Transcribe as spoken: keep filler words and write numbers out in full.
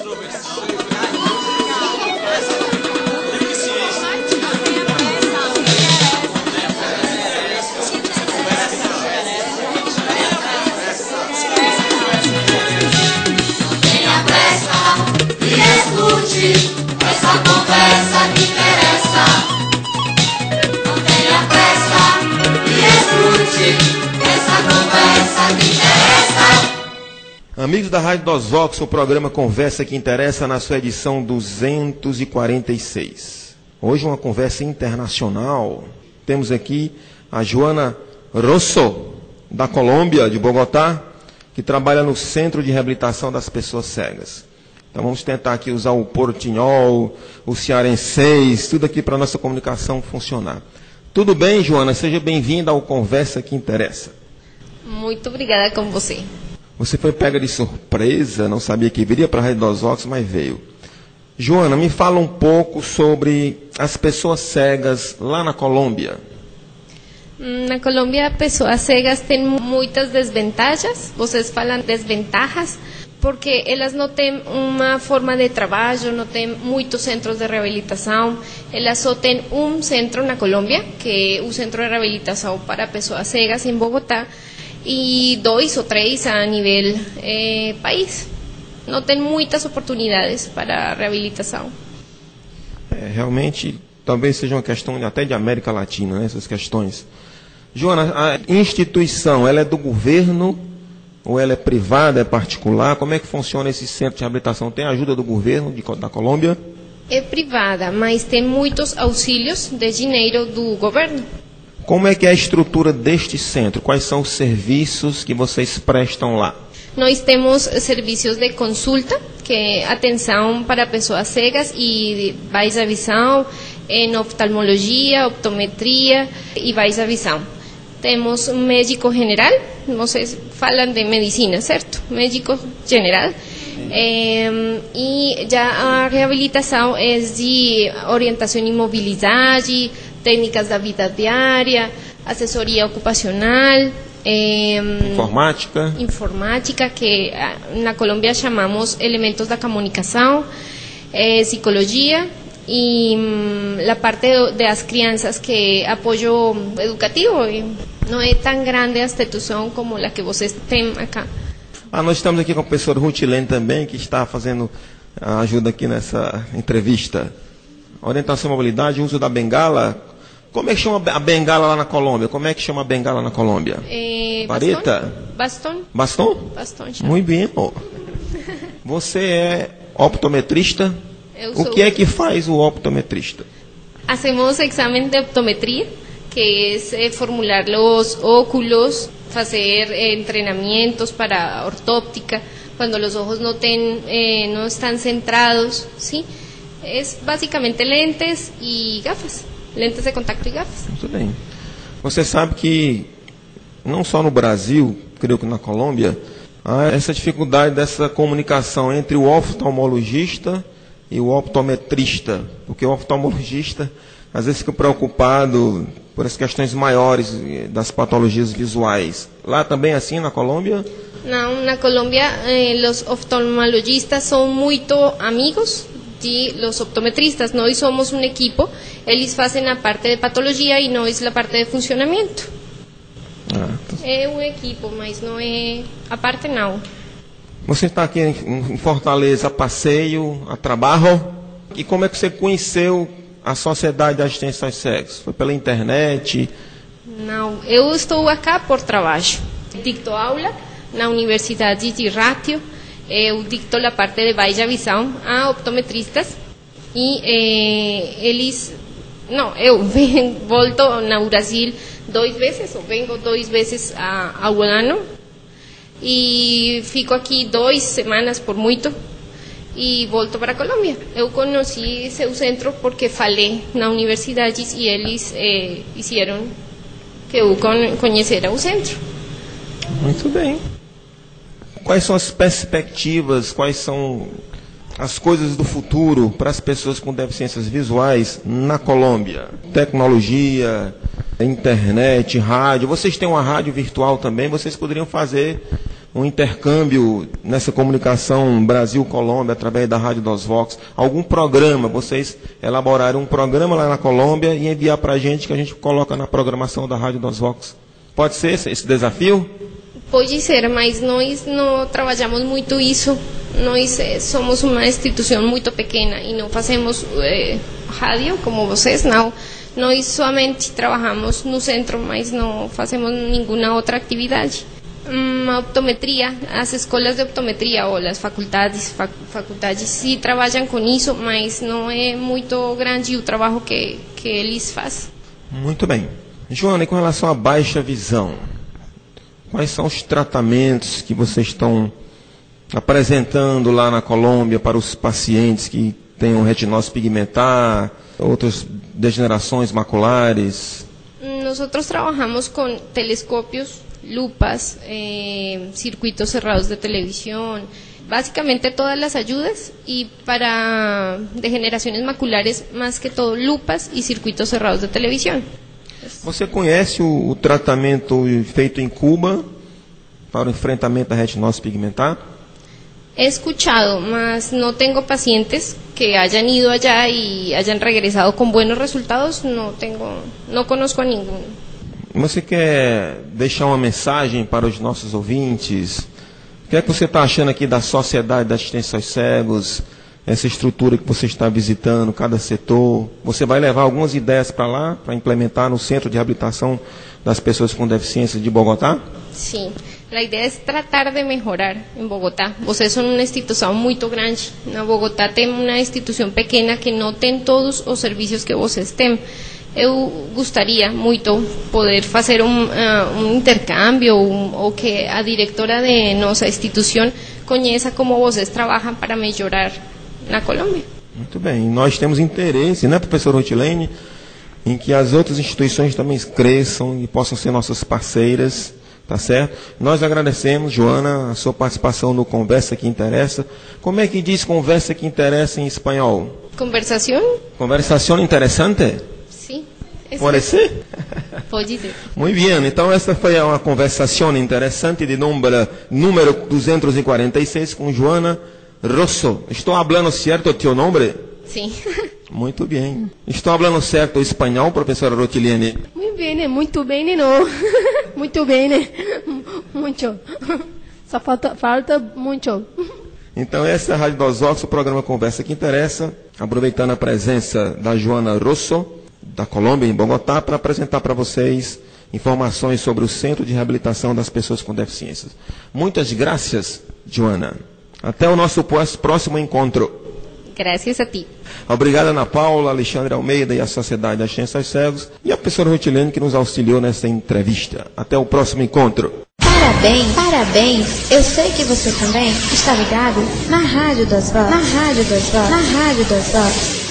Essa conversa que interessa. Não tenha pressa e escute essa conversa que interessa. Amigos da Rádio Dosvox, o programa Conversa que Interessa na sua edição duzentos e quarenta e seis. Hoje uma conversa internacional. Temos aqui a Joana Rosso, da Colômbia, de Bogotá, que trabalha no Centro de Reabilitação das Pessoas Cegas. Então vamos tentar aqui usar o portunhol, o cearenseis, tudo aqui para a nossa comunicação funcionar. Tudo bem, Joana? Seja bem-vinda ao Conversa que Interessa. Muito obrigada com você. Você foi pega de surpresa, não sabia que viria para a Rádio Dosvox, mas veio. Joana, me fala um pouco sobre as pessoas cegas lá na Colômbia. Na Colômbia, pessoas cegas têm muitas desvantagens. Vocês falam desventajas, porque elas não têm uma forma de trabalho, não têm muitos centros de reabilitação. Elas só têm um centro na Colômbia, que é o Centro de Reabilitação para Pessoas Cegas, em Bogotá, e dois ou três a nível eh, país. Não tem muitas oportunidades para reabilitação. É, realmente, talvez seja uma questão até de América Latina, né, essas questões. Joana, a instituição, ela é do governo ou ela é privada, é particular? Como é que funciona esse centro de reabilitação? Tem ajuda do governo de, da Colômbia? É privada, mas tem muitos auxílios de dinheiro do governo. Como é que é a estrutura deste centro? Quais são os serviços que vocês prestam lá? Nós temos serviços de consulta, que é atenção para pessoas cegas e baixa visão, em oftalmologia, optometria e baixa visão. Temos um médico general, vocês falam de medicina, certo? Médico general. É, e já a reabilitação é de orientação e mobilidade, técnicas da vida diária, assessoria ocupacional, é, informática, informática, que na Colômbia chamamos elementos da comunicação, é, psicologia e hum, a parte das crianças, que é apoio educativo. Não é tão grande a instituição como a que vocês têm acá. Ah, nós estamos aqui com a professora Rutilene também, que está fazendo ajuda aqui nessa entrevista. Orientação e mobilidade, uso da bengala. Como é que chama a bengala lá na Colômbia? Como é que chama a bengala na Colômbia? É, Vareta? Bastão. Bastão? Bastão. Muito bem. Oh. Você é optometrista? Eu o sou... que é que faz o optometrista? Hacemos exame de optometria, que é formular os óculos, fazer eh, treinamentos para ortóptica, quando os ojos não, tem, eh, não estão centrados, ¿sí? É basicamente lentes e gafas. Lentes de contato e gafas. Muito bem. Você sabe que, não só no Brasil, creio que na Colômbia, há essa dificuldade dessa comunicação entre o oftalmologista e o optometrista. Porque o oftalmologista, às vezes, fica preocupado por as questões maiores das patologias visuais. Lá também é assim, na Colômbia? Não, na Colômbia, eh, os oftalmologistas são muito amigos de los optometristas. Nós somos um equipo, eles fazem a parte de patologia e nós a parte de funcionamento. Ah, tá. É um equipo, mas não é a parte não. Você está aqui em Fortaleza a passeio, a trabalho, e como é que você conheceu a Sociedade de Assistência aos Cegos? Foi pela internet? Não, eu estou aqui por trabalho. Dicto aula na Universidade de Ratio. Eu dicto a parte de baixa visão a optometristas e eh, eles, não, eu venho, volto no Brasil duas vezes, ou venho duas vezes a, ao ano e fico aqui duas semanas por muito e volto para a Colômbia. Eu conheci seu centro porque falei na universidade e eles eh, fizeram que eu conhecera o centro. Muito bem. Quais são as perspectivas, quais são as coisas do futuro para as pessoas com deficiências visuais na Colômbia? Tecnologia, internet, rádio. Vocês têm uma rádio virtual também, vocês poderiam fazer um intercâmbio nessa comunicação Brasil-Colômbia através da Rádio dos Vox, algum programa, vocês elaboraram um programa lá na Colômbia e enviar para a gente que a gente coloca na programação da Rádio dos Vox. Pode ser esse, esse desafio? Pode ser, mas nós não trabalhamos muito isso. Nós eh, somos uma instituição muito pequena e não fazemos eh, rádio como vocês, não. Nós somente trabalhamos no centro, mas não fazemos nenhuma outra atividade. Uma optometria, as escolas de optometria ou as faculdades, fac, faculdades sim trabalham com isso, mas não é muito grande o trabalho que, que eles fazem. Muito bem. Joana, e com relação à baixa visão, quais são os tratamentos que vocês estão apresentando lá na Colômbia para os pacientes que tenham retinose pigmentar, outras degenerações maculares? Nós trabalhamos com telescópios, lupas, eh, circuitos cerrados de televisión, básicamente todas las ayudas, y para degeneraciones maculares más que todo lupas y circuitos cerrados de televisión. Você conhece o, o tratamento feito em Cuba para o enfrentamento da retinose pigmentar? He escuchado, mas no tengo pacientes que hayan ido allá y hayan regresado con buenos resultados. No tengo, no conozco a ninguno. Você quer deixar uma mensagem para os nossos ouvintes? O que é que você está achando aqui da Sociedade da Assistência aos Cegos, essa estrutura que você está visitando, cada setor? Você vai levar algumas ideias para lá, para implementar no Centro de Reabilitação das Pessoas com Deficiência de Bogotá? Sim, a ideia é tratar de melhorar em Bogotá. Vocês são uma instituição muito grande. Na Bogotá tem uma instituição pequena que não tem todos os serviços que vocês têm. Eu gostaria muito poder fazer um, uh, um intercâmbio um, ou que a diretora de nossa instituição conheça como vocês trabalham para melhorar na Colômbia. Muito bem, nós temos interesse, né, professora Rutilene, em que as outras instituições também cresçam e possam ser nossas parceiras, tá certo? Nós agradecemos, Joana, a sua participação no Conversa que Interessa. Como é que diz Conversa que Interessa em espanhol? Conversação? Conversação interessante? Pode ser? Pode ser. Muito bem, então essa foi uma conversação interessante de número, número duzentos e quarenta e seis com Joana Rosso. Estou falando certo o teu nome? Sim. Muito bem. Estou falando certo o espanhol, professora Rutilene? Muito bem, muito bem, não. Muito bem, muito. Só falta, falta muito. Então essa é a Rádio dos Vox, o programa Conversa que Interessa, aproveitando a presença da Joana Rosso, da Colômbia, em Bogotá, para apresentar para vocês informações sobre o Centro de Reabilitação das Pessoas com Deficiências. Muitas graças, Joana. Até o nosso próximo encontro. Graças a ti. Obrigado, Ana Paula, Alexandre Almeida e a Sociedade da Assistência aos Cegos e a professora Rutilene que nos auxiliou nessa entrevista. Até o próximo encontro. Parabéns, parabéns. Eu sei que você também está ligado na Rádio das Vozes. Na Rádio das Vozes. Na Rádio das Vozes.